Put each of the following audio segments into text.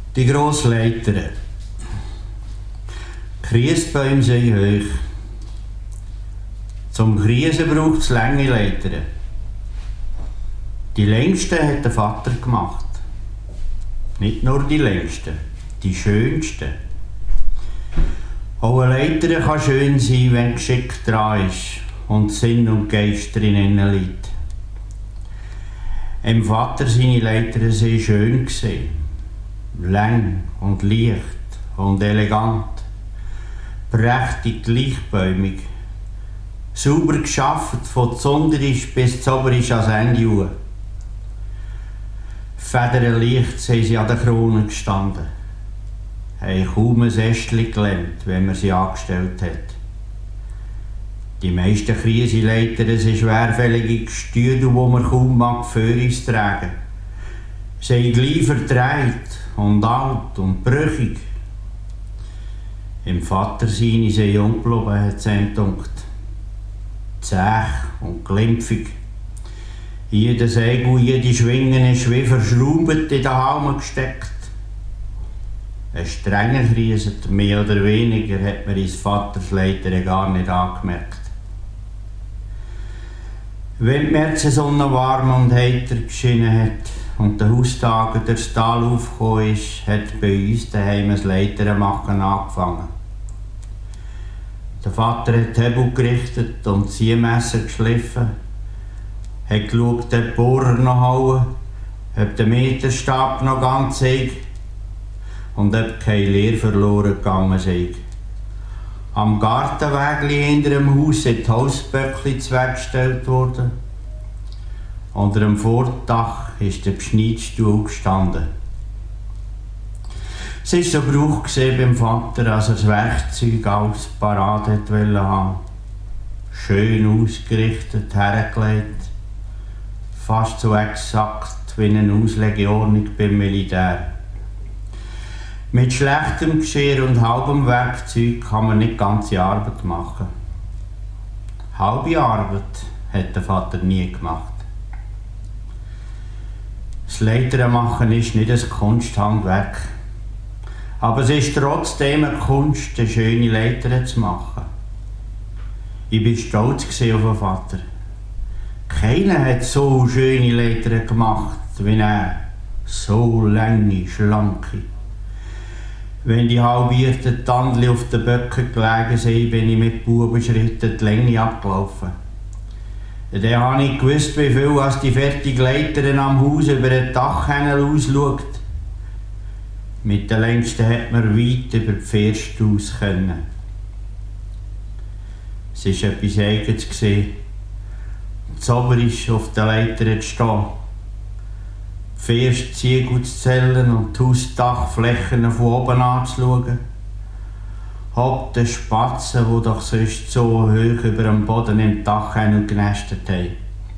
Die grosse Leiter. Die Kriesbäume sind hoch. Zum Kriesen braucht es lange Leitern. Die längsten hat der Vater gemacht. Nicht nur die längsten, die schönsten. Auch eine Leiter kann schön sein, wenn geschickt dran ist und Sinn und Geist drinnen liegt. Im Vater seine Leitern waren schön. Lang und leicht und elegant. Prächtig gleichbäumig. Sauber geschafft, von Zunderisch bis Zoberisch ans Ende hoch. Federleicht sind sie an der Krone gestanden. Haben kaum ein Ästchen gelähmt, wenn man sie angestellt hat. Die meisten Krisenleiter sind schwerfällige Gestüde, die man kaum mag für uns tragen. Sie sind gleich verdreht und alt und brüchig. Im Vater seine sind jung geblieben, hat es ihm gedacht. Zäh und glimpfig. Jeder Segel, jede Schwinge ist wie verschraubt in den Halm gesteckt. Ein strenger Krise, mehr oder weniger, hat man ins Vaters Leiter gar nicht angemerkt. Wenn die Märzensonne warm und heiter geschienen hat und der Haustag durchs Tal aufgekommen ist, hat bei uns daheim das Leitermachen angefangen. Der Vater hat die Hebel gerichtet und das Ziehmesser geschliffen, hat geschaut, ob die Bohrer noch hauen, ob der Meterstab noch ganz ist und ob keine Leer verloren gegangen sei. Am Gartenweg hinter dem Haus sind die Holzböckli weggestellt worden. Unter dem Vordach ist der Beschneidstuhl gestanden. Es war so Brauch beim Vater, als er das Werkzeug alles parat wollte haben. Schön ausgerichtet, hergelegt. Fast so exakt wie eine Auslegeordnung beim Militär. Mit schlechtem Geschirr und halbem Werkzeug kann man nicht ganze Arbeit machen. Halbe Arbeit hat der Vater nie gemacht. Das Leitermachen ist nicht ein Kunsthandwerk. Aber es ist trotzdem eine Kunst, eine schöne Leiter zu machen. Ich war stolz auf den Vater. Keiner hat so schöne Leiter gemacht wie er. So lange, schlanke. Wenn die halbierten Tandli auf den Böcken gelegen sind, bin ich mit Bubenschritten die Länge abgelaufen. Dann habe ich gewusst, wie viel als die fertige Leiter am Haus über den Dach ausschaut. Mit den längsten hat man weit über die First aus können. Es war etwas Eigenes. Zoberisch auf der Leiter zu stehen. Die First Ziegel zu zählen und die Hausdachflächen von oben anzuschauen. Ob die Spatzen, die doch sonst so hoch über dem Boden im Dach genestet haben.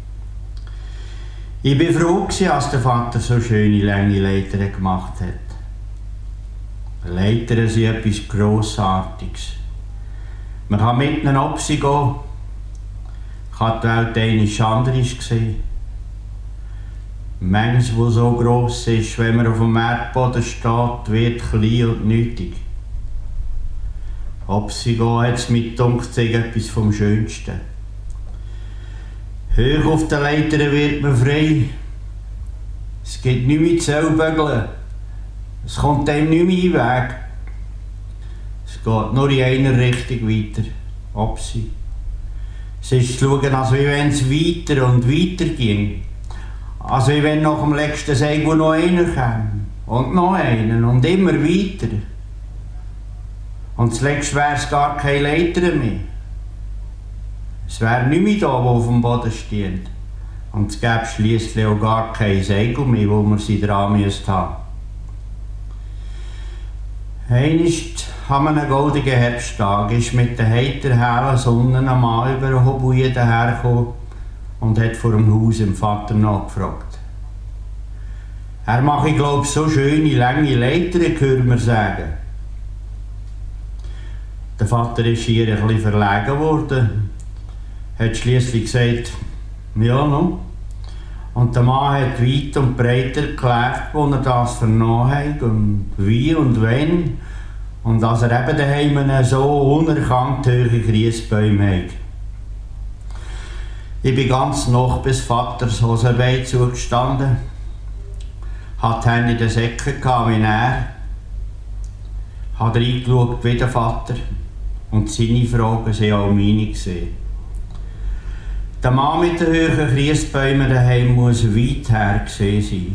Ich war froh, als der Vater so schöne lange Leitern gemacht hat. Leitern sind etwas Grossartiges. Man kann mit ihnen ab sie gehen. Ich habe die Welt einmal anders gesehen. Manches, das so gross ist, wenn man auf dem Erdboden steht, wird klein und nötig. Ob sie gehen, hat es mit dunkt etwas vom Schönsten. Hoch auf den Leitern wird man frei. Es gibt nichts mehr zu Zellbögeln. Es kommt einem nicht mehr in den Weg. Es geht nur in einer Richtung weiter. Ob sie. Es ist zu schauen, als wenn es weiter und weiter ging. Als wenn nach dem letzten Segel noch einer käme. Und noch einen und immer weiter. Und zuletzt wäre es gar keine Leiter mehr. Es wäre nicht mehr da, wo auf dem Boden steht. Und es gäbe schliesslich auch gar kein Segel mehr, wo man sie dran haben müsste. Einst an einem goldigen Herbsttag ist mit der heiter hellen Sonne ein Mann über den Hobuie dahergekommen und hat vor dem Haus dem Vater nachgefragt. Er mache, glaube ich, so schöne, lange Leitern, hören wir sagen. Der Vater ist hier ein bisschen verlegen worden, hat schliesslich gesagt, ja, no. Und der Mann hat weit und breit erklärt, wo er das vernommen hat und wie und wenn. Und dass er eben daheim einen so unerkannt hohen Christbaum hat. Ich bin ganz noch bis Vaters Hosenbein zugestanden, hatte die Hände in den Säcken wie er, habe reingeschaut wie der Vater und seine Fragen waren auch meine gewesen. Der Mann mit den hohen Christbäumen daheim muss weit her gesehen sein.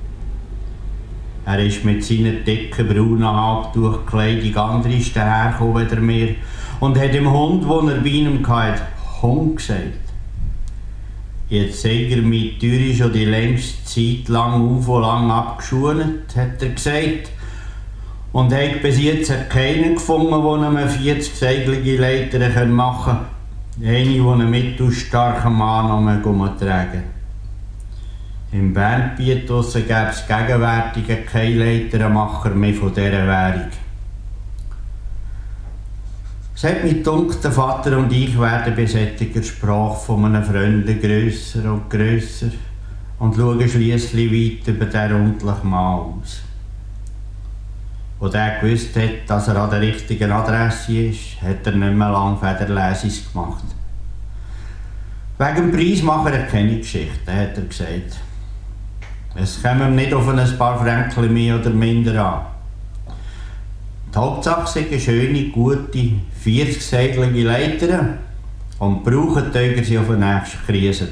Er ist mit seiner dicken braunen Halbtuchkleidung anders dahergekommen als mir und hat dem Hund, den er bei ihm hatte, Hund gesagt. Jetzt sei er mit Türe schon die längste Zeit lang auf und lang abgeschult, hat er gesagt. Und hat bis jetzt keinen gefunden, der eine 40-seigelige Leiter machen kann. Eine, die einen mittelstarken Mann noch tragen. Im Bernbiet draussen gäbe es gegenwärtig keinen Leitermacher mehr von dieser Währung. Es hat mich gedunkt, der Vater und ich werden bei solcher Sprache von einem Freund grösser und grösser und schauen schliesslich weit über den rundlichen Mann aus. Als er gewusst hat, dass er an der richtigen Adresse ist, hat er nicht mehr lange Federlesis gemacht. Wegen dem Preis mache er keine Geschichten, hat er gesagt. Es käme ihm nicht auf ein paar Franken mehr oder minder an. Die Hauptsache sind eine schöne, gute, 40-seigelige Leiter und brauchen die sie auf den nächsten Krise.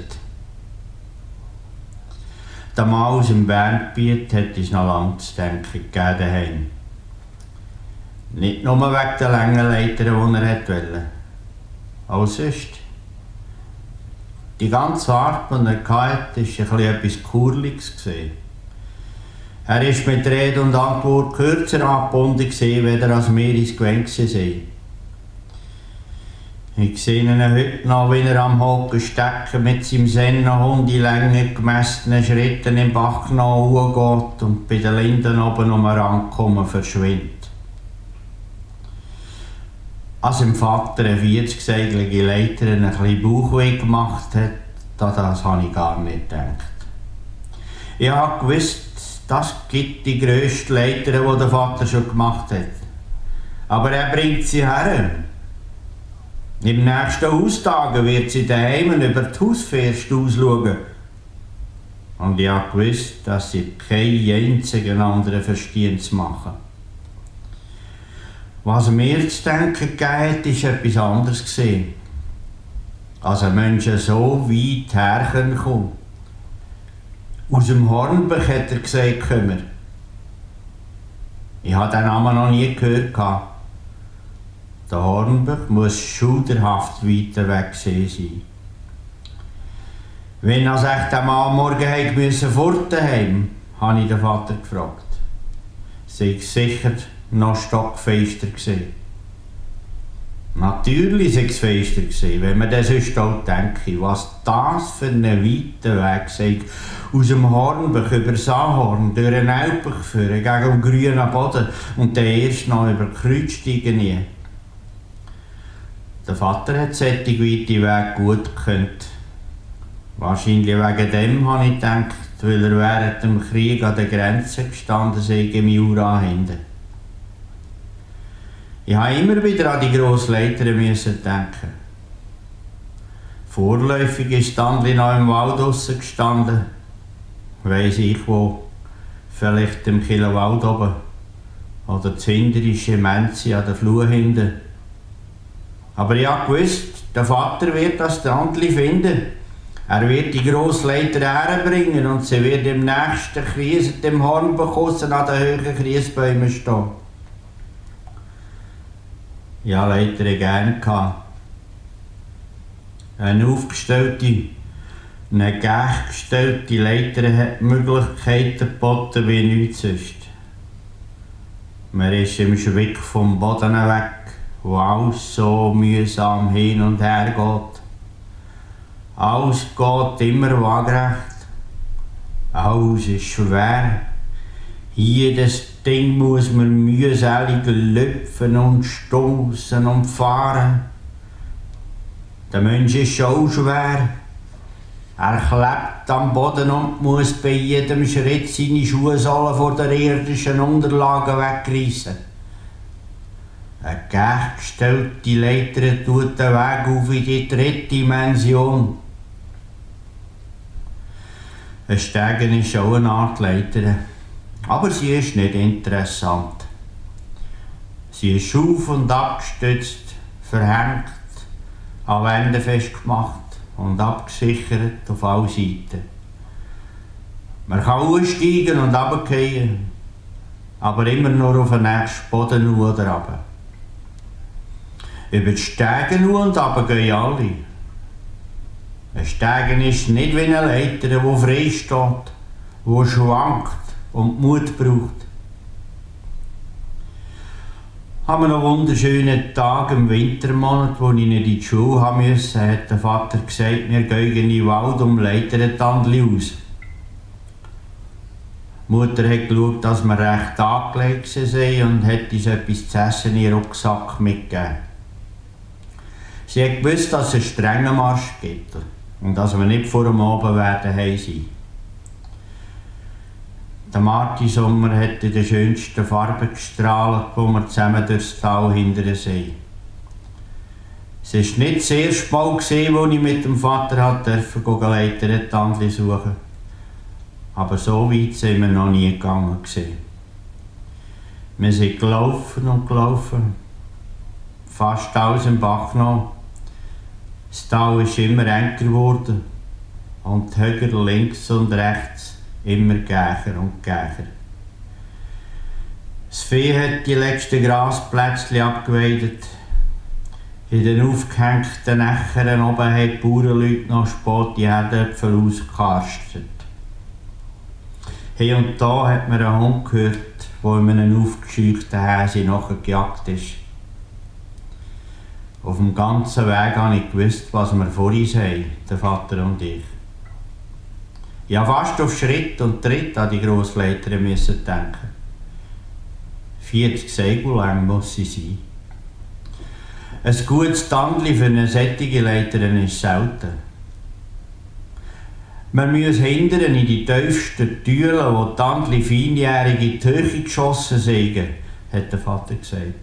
Der Mann aus dem Bernbiet hat uns noch lange zu denken gegeben daheim. Nicht nur wegen der langen Leiter, die er wollte. Auch sonst. Die ganze Art, die er hatte, war etwas Kurliges. Er war mit Rede und Antwort kürzer angebunden, weder als wir ins Gewinn waren. Ich sehe ihn heute noch, wie er am Hocken stecken mit seinem Sennenhund in langen gemessenen Schritten im Bach nach geht und bei den Linden oben rankommen verschwindet. Als dem Vater eine 40-seigelige Leiter ein bisschen Bauchweh gemacht hat, das habe ich gar nicht gedacht. Ich habe gewusst, das gibt die grösste Leiter, die der Vater schon gemacht hat. Aber er bringt sie her. Im nächsten Haustag wird sie daheim über die Hausfirst ausschauen. Und ich habe gewusst, dass sie keinen einzigen anderen verstehen zu machen. Was mir zu denken gegeben hat, war etwas anderes. Als ein Mensch so weit herkommen. Aus dem Hornbach hat er gesagt, komm. Ich habe den Namen noch nie gehört. Der Hornbach muss schauderhaft weiter weg sein. Wenn also echt der Mann morgen musste fort daheim, habe ich den Vater gefragt. Sei sicher noch stockfester gewesen. Natürlich sei es fester gewesen, wenn man das sonst auch denke, was das für einen weiten Weg sei. Aus dem Hornbach über Sahorn, durch den Alpbach führen, gegen den grünen Boden und dann erst noch über die Kreuzsteigen nie. Der Vater hat solche weite Wege gut gekannt. Wahrscheinlich wegen dem habe ich gedacht, weil er während dem Krieg an der Grenze gestanden sei im Jura hinten. Ich musste immer wieder an die grosse Leiter denken. Vorläufig ist Standli noch im Wald draussen gestanden. Weiss ich wo. Vielleicht im Kielwald oben. Oder das hinterische Menzi an der Flur hinten. Aber ich wusste, der Vater wird das Standli finden. Er wird die grosse Leiter herbringen und sie wird im nächsten Krise dem Hornbach an den hohen Kriesbäumen stehen. Ich hatte Leiter gerne. Eine aufgestellte, eine gestellte Leiter hat Möglichkeiten geboten wie nichts sonst. Man ist im Schwick vom Boden weg, wo alles so mühsam hin und her geht. Alles geht immer waagerecht. Alles ist schwer. Jedes Ding muss man mühselig lüpfen und stoßen und fahren. Der Mensch ist schon schwer. Er klebt am Boden und muss bei jedem Schritt seine Schuhsohlen von der irdischen Unterlagen wegreißen. Eine gleichgestellte Leiter tut den Weg auf in die 3. Dimension. Ein Stegen ist auch eine Art Leiter, aber sie ist nicht interessant. Sie ist auf- und abgestützt, verhängt, an Wänden festgemacht und abgesichert auf alle Seiten. Man kann aussteigen und runterfallen, aber immer nur auf den nächsten Boden oder runter. Über die Stege und runter gehen alle. Ein Stegen ist nicht wie eine Leiter, die frei steht, die schwankt und Mut braucht. An einem wunderschönen Tag im Wintermonat, als ich nicht in die Schule musste, hat der Vater gesagt, wir gehen in den Wald und leiten ein Tandli aus. Die Mutter hat geschaut, dass wir recht angelegt sind und hat uns etwas zu essen in den Rucksack mitgegeben. Sie hat gewusst, dass es einen strengen Marsch gibt und dass wir nicht vor dem Abend werden heim sein. Der Martin Sommer hat in den schönsten Farben gestrahlt, wo wir zusammen durchs Tal hinterher sind. Es war nicht das erste Mal, als ich mit dem Vater Leiter suchen. Aber so weit sind wir noch nie gegangen. Wir sind gelaufen und gelaufen, fast alles im Bach noch. Das Tal ist immer enger geworden und die Hügel links und rechts immer gächer und gächer. Das Vieh hat die letzten Grasplätzchen abgeweidet. In den aufgehängten Nächern oben haben die Bauernleute noch spät die Erdäpfel ausgekarstet. Hier und da hat man einen Hund gehört, der in einem aufgescheuchten Häschen nachgejagt ist. Auf dem ganzen Weg habe ich gewusst, was wir vor uns haben, der Vater und ich. Ich musste fast auf Schritt und Tritt an die Grossleiter denken. 40 Segel lang muss sie sein. Ein gutes Tandli für eine solche Leiterin ist selten. Wir müssen hindern in die tiefsten Türen, wo die Tandli feinjährig in die Höhe geschossen sind, hat der Vater gesagt.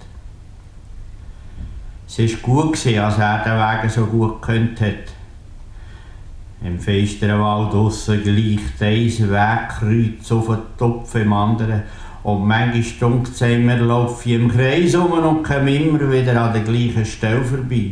Es war gut, als er den Weg so gut gekannt hat. Im finsteren Wald draussen gleicht ein Wegkreuz auf einen Topf im anderen. Und manchmal dunkt es einem, wir laufen im Kreis um und kommen immer wieder an der gleichen Stelle vorbei.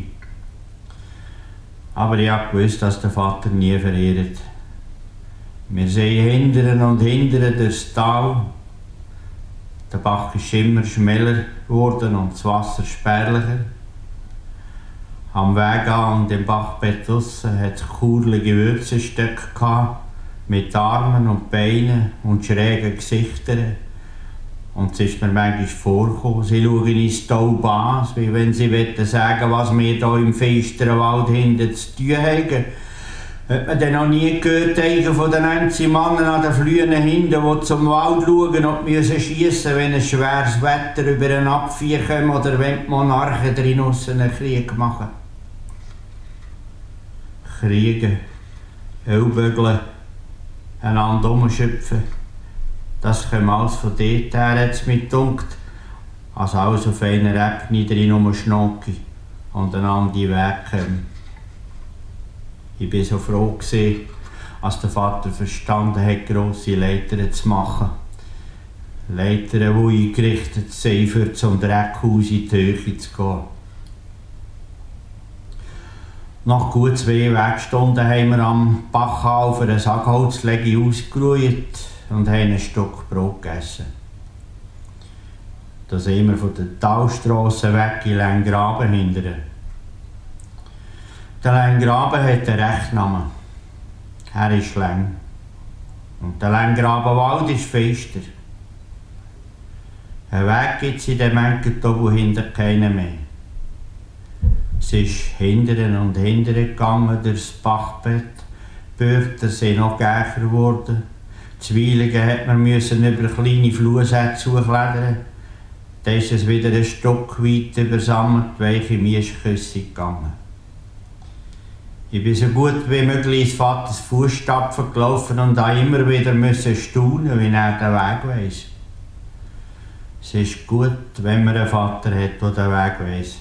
Aber ich wusste, dass der Vater nie verirrt. Wir sehen hindern und hindern durchs Tal. Der Bach ist immer schmäler geworden und das Wasser spärlicher. Am Weg an und im Bachbett draussen hat es kurlige Würzenstöcke mit Armen und Beinen und schrägen Gesichtern. Und es ist mir manchmal vorgekommen, sie schauen ins Taub an, wie wenn sie sagen wollen, was wir hier im finsteren Wald hinten zu tun haben. Hat man denn noch nie gehört, einen von den einzigen Männern an den Flühen hinten, die zum Wald schauen und müssen schiessen, wenn ein schweres Wetter über einen Abvieh kommt oder wenn die Monarchen draussen einen Krieg machen? Kriegen, Ölbügeln, einander umschöpfen. Das kommt alles von dort her, hat es mir gedunkt, als alles auf einer Ebene drin rumschnocki und einander die Weg kommen. Ich war so froh, als der Vater verstanden hat, grosse Leitern zu machen. Leitern, die eingerichtet sind, für zum Dreckhaus in die Höhe zu gehen. Nach gut 2 Wegstunden haben wir am Bach auf eine Sackholzlege ausgeruht und haben ein Stück Brot gegessen. Da sind wir von der Talstrasse weg in Längraben hindern. Der Längraben hat einen Rechtnamen. Er ist lang. Und der Längrabenwald ist fester. Einen Weg gibt es in dem Enkeltobu hinter keinen mehr. Es ist hindern und hindern gegangen durchs Bachbett. Die Bürten sind noch gächer geworden. Zuweilen mussten wir über kleine Flusssätze hochklettern. Dann ist es wieder ein Stück weit übersammelt, welche Mischküsse gegangen. Ich bin so gut wie möglich ins Vaters Fußstapfen gelaufen und auch immer wieder staunen, wie er den Weg weiss. Es ist gut, wenn man einen Vater hat, der den Weg weiss.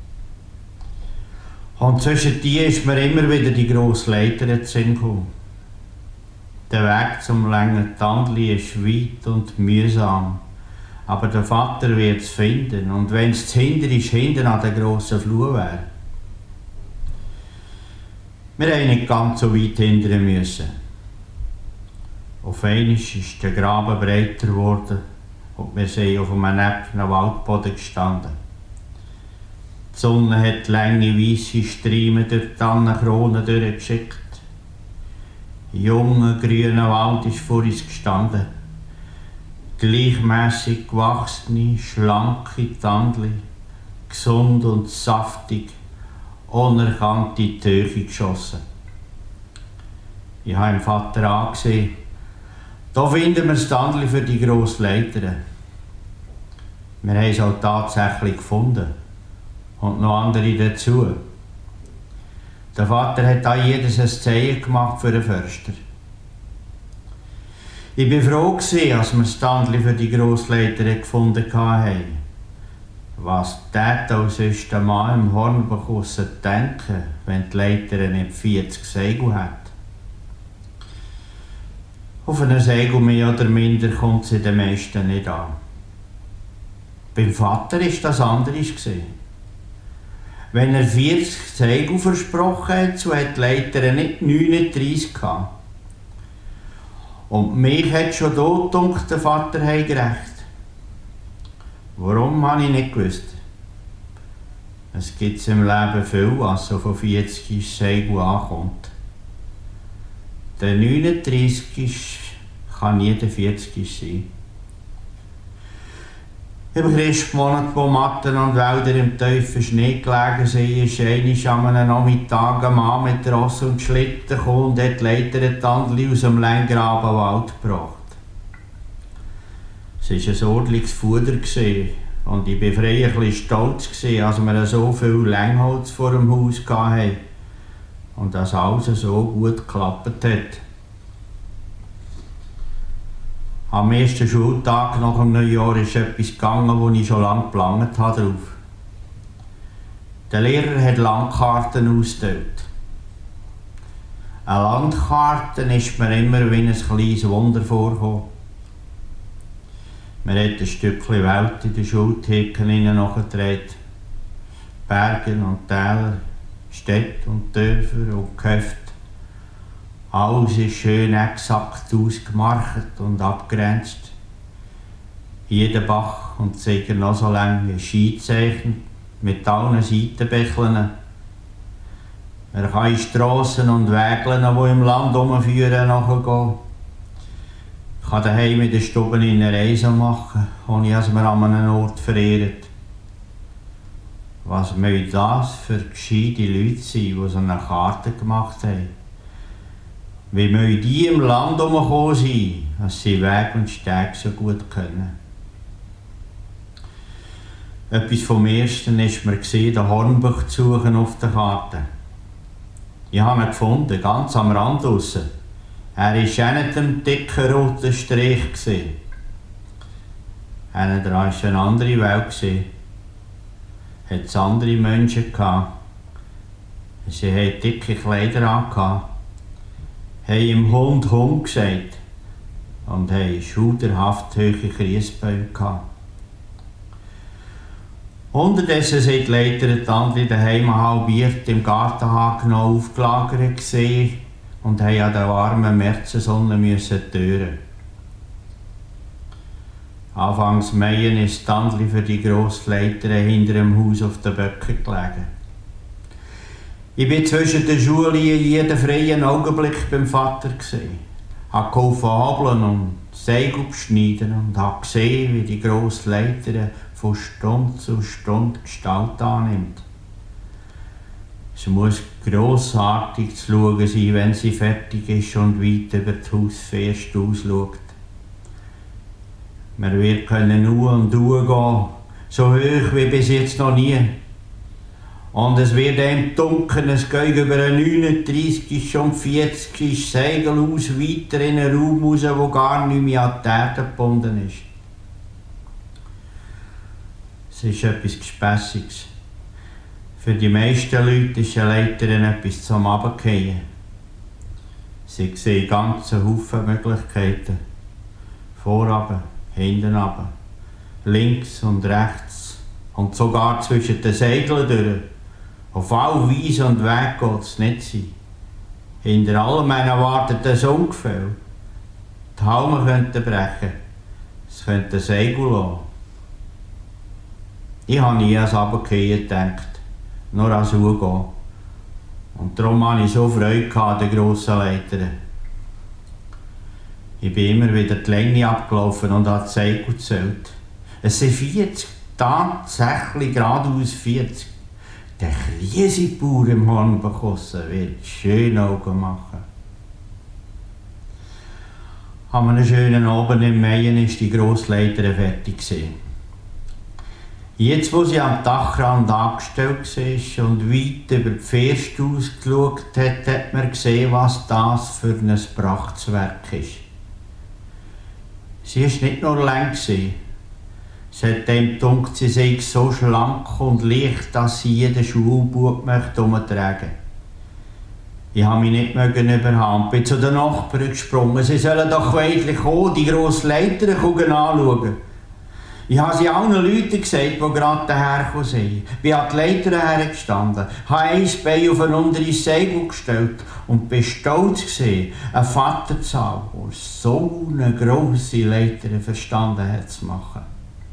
Und zwischen die ist mir immer wieder die grosse Leiter in den Sinn gekommen. Der Weg zum langen Tandli ist weit und mühsam. Aber der Vater wird es finden. Und wenn es hinten an der grossen Flur wäre. Wir mussten nicht ganz so weit hindern müssen. Auf einmal ist der Graben breiter geworden und wir sind auf einem ebenen Waldboden gestanden. Die Sonne hat lange weisse Striemen durch die Tannenkronen durchgeschickt. Ein junger, grüner Wald ist vor uns gestanden. Gleichmässig gewachsene, schlanke Tandli, gesund und saftig, unerkannt in die Höhe geschossen. Ich habe meinen Vater angesehen. Da finden wir das Tandli für die grosse Leiter. Wir haben es auch tatsächlich gefunden. Und noch andere dazu. Der Vater hat auch jedes ein Zeichen gemacht für den Förster. Ich war froh, als wir das Tandli für die Grossleiter gefunden haben. Was tät auch sonst der Mann im Hornbach denken, wenn die Leiter nicht 40 Segel hat? Auf einen Segel mehr oder minder kommt sie den meisten nicht an. Beim Vater war das anders. Wenn er 40 Segel versprochen hat, so hat die Leiter nicht 39 gehabt. Und mich hat schon dort gedacht, der Vater habe gerecht. Warum, habe ich nicht gewusst. Es gibt im Leben viel, was so von 40 Segel ankommt. Der 39 kann nie der 40 sein. Im Christmonat, wo Matten und Wälder im tiefen Schnee gelegen sind, ist einmal an einem Nachmittag ein Mann mit Ross und Schlitten gekommen und hat die Leiter ein Tandli aus dem Längrabenwald gebracht. Es war ein ordentliches Fuder und ich war frei ein bisschen stolz, als wir so viel Längholz vor dem Haus hatten und dass alles so gut geklappt hat. Am ersten Schultag nach dem Neujahr ist etwas gegangen, wo ich schon lange geplant habe drauf. Der Lehrer hat Landkarten ausgeteilt. Eine Landkarte ist mir immer wie ein kleines Wunder vorgekommen. Man hat ein Stückchen Welt in den Schultheken nachgetragen. Berge und Täler, Städte und Dörfer und Gehöfte. Alles ist schön exakt ausgemarkt und abgegrenzt. Jeder Bach und sicher noch so lange ist eingezeichnet mit allen Seitenbächeln. Man kann in Strassen und Wege, die im Land herumführen, nachgehen. Ich kann daheim in den Stuben eine Reise machen, ohne dass man an einem Ort verirrt. Was mögen das für gescheite Leute sein, die so eine Karte gemacht haben? Wie mögen die im Land herumgekommen sein, dass sie Weg und Steg so gut können? Etwas vom Ersten war mir, den Hornbach zu suchen auf der Karte. Ich habe ihn gefunden, ganz am Rand draussen. Er war auch nicht ein dicker roter Strich. Hinten dran war eine andere Welt. Es andere Menschen. Sie hatten dicke Kleider an, haben im Hund Hund gesagt und hatten schauderhaft hohe Kriesbeine. Unterdessen sind die Leiter die Tandli daheim halbiert im Gartenhaken noch aufgelagert und haben an der warmen Märzensonne tören. Anfangs Mai ist die Tandli für die Grossleiter hinter dem Haus auf den Böcken gelegen. Ich war zwischen den Schulen jeden freien Augenblick beim Vater. Ich habe geholfen hobeln und Segel beschneiden und habe gesehen, wie die grosse Leiter von Stunde zu Stunde Gestalt annimmt. Es muss grossartig zu schauen sein, wenn sie fertig ist und weit über die Hausfeste ausschaut. Man wird nur und gehen, so hoch wie bis jetzt noch nie. Und es wird ihm dunkel, es geht über einen 39, ist schon 40, ist Segel aus, weiter in einen Raum raus, wo gar nicht mehr an die Erde gebunden ist. Es ist etwas Gespässiges. Für die meisten Leute ist eine Leiter etwas zum Runterfallen. Sie sehen ganze Haufen Möglichkeiten. Vorab, hinten runter, links und rechts und sogar zwischen den Segeln durch. Auf all Weise und Weg geht es nicht sein. Hinter allem erwartet ein Ungefähr. Die Halme könnten brechen. Es könnte ein Segel lassen. Ich habe nie ans Runterfallen gedacht, nur ans Hochgehen. Und darum hatte ich so Freude an den grossen Leitern. Ich bin immer wieder die Länge abgelaufen und habe die Segel gezählt. Es sind 40, tatsächlich geradeaus 40. Der Kriesebauer im Hornbachhossen wird schön Augen machen. An einem schönen Abend im Mai war die Grossleiter fertig. Jetzt, wo sie am Dachrand angestellt war und weit über die First ausgeschaut hat, hat man gesehen, was das für ein Prachtwerk ist. Sie war nicht nur lang. Es hat dem gedacht, sie sei so schlank und leicht, dass sie jeden Schulbub umtragen möchte. Ich habe mich nicht überhaben, bin zu den Nachbarn gesprungen. Sie sollen doch weidlich kommen, die grosse Leiter anschauen. Ich habe sie allen Leuten gesagt, die gerade dahergekommen sind. Bin an die Leiter hergestanden, habe ein Bein auf ein unteres Segel gestellt und bin stolz gewesen, einen Vater zu haben, der so eine grosse Leiter verstanden hat zu machen.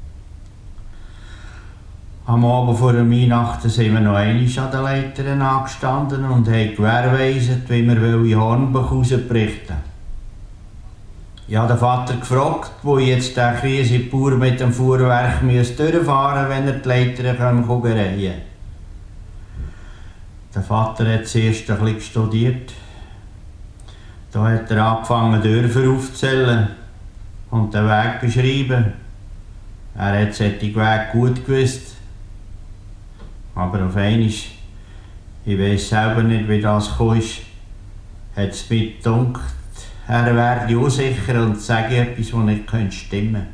Am Abend vor der Weihnachten sind wir noch einmal an den Leitern angestanden und haben gewährleistet, wie wir in Hornbach rausberichten. Ich habe den Vater gefragt, wo jetzt der Kriesebauer mit dem Fuhrwerk durchfahren müsste, wenn er die Leitern reihen kann. Der Vater hat zuerst ein bisschen studiert. Da hat er angefangen, Dörfer aufzuzählen und den Weg beschreiben. Er hat solchen Weg gut gewusst. Aber auf einmal, ich weiss selber nicht, wie das gekommen ist, hat es mir gedacht, er werde unsicher und sage etwas, das nicht stimmen könnte.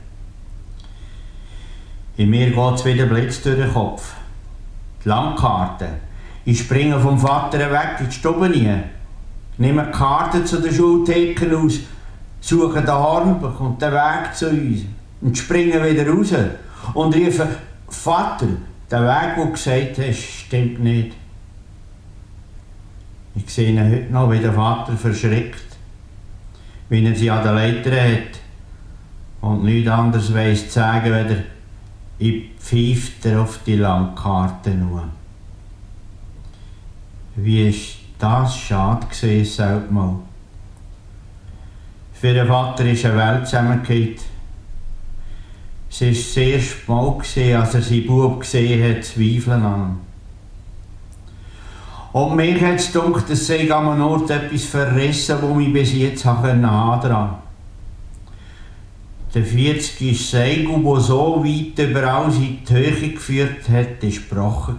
In mir geht es wieder Blitz durch den Kopf. Die Landkarte. Ich springe vom Vater weg in die Stube rein, nehme die Karte zu der Schultheke aus, suche den Hornbach und den Weg zu uns und springe wieder raus und rufe: Vater, der Weg, den du gesagt hast, stimmt nicht. Ich sehe ihn heute noch, wie der Vater verschreckt, wie er sie an den Leitern hat und nichts anderes weiss zu sagen, weder ich pfeife auf die Landkarte nur. Wie ist das schade gewesen, sagt mal. Für den Vater ist eine Welt zusammengefallen. Es war das erste Mal, als er seinen Bub gesehen hat, zweifeln an ihm. Und mich hat es gedacht, es sei an einem Ort etwas verrissen, das mich bis jetzt haben konnte. Der 40. Segel, der so weit überall in die Höhe geführt hat, war gebrochen.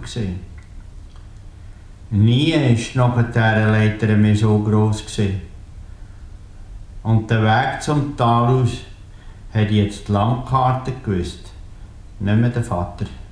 Nie war noch dieser Leiter mehr so gross. Und der Weg zum Tal aus hat jetzt die Landkarte gewusst, nicht mehr der Vater.